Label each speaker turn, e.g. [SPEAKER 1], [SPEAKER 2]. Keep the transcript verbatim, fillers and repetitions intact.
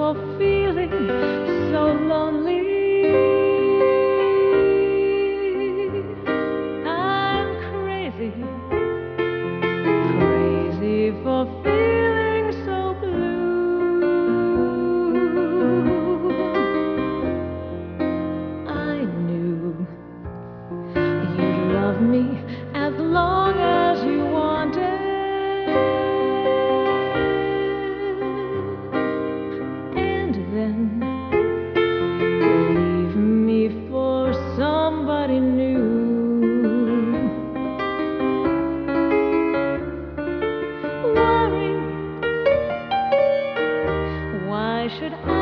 [SPEAKER 1] for feeling so lonely. I'm crazy, crazy for feeling so blue. I knew you'd love me as long as you wanted. Then leave me for somebody new. Worry, why should I